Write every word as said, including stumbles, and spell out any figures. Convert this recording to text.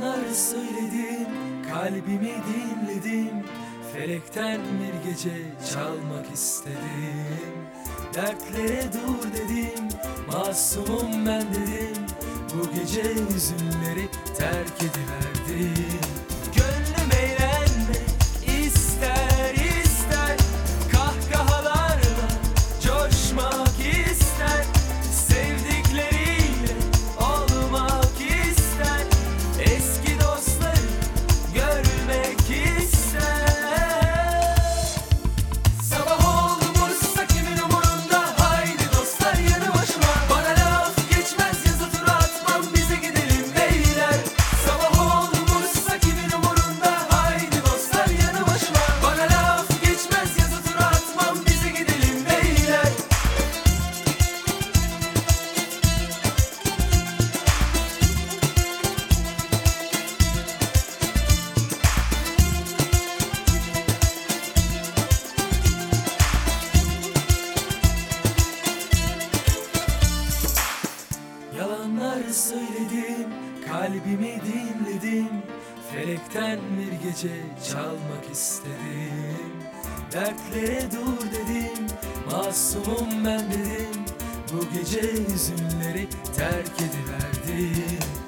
Yalanlar söyledim, kalbimi dinledim. Felekten bir gece çalmak istedim. Dertlere dur dedim, masumum ben dedim. Bu gece hüzünleri terk ediverdim. Gönlüm eğlenmek ister ister, kahkahalarla coşmak ister. Sevdikleriyle olmak ister, eski dostları görmek ister. Sabah oldu Bursa kimin umurunda, haydi dostlar yanı başıma. Bana laf geçmez yazı tura atmam, bize gidelim beyler. Sabah oldu Bursa kimin umurunda, haydi dostlar yanı başıma. Bana laf geçmez yazı tura atmam, bize gidelim beyler. Yalanlar söyledim, kalbimi dinledim. Felekten bir gece çalmak istedim. Dertlere dur dedim, masumum ben dedim. Bu gece hüzünleri terk ediverdim.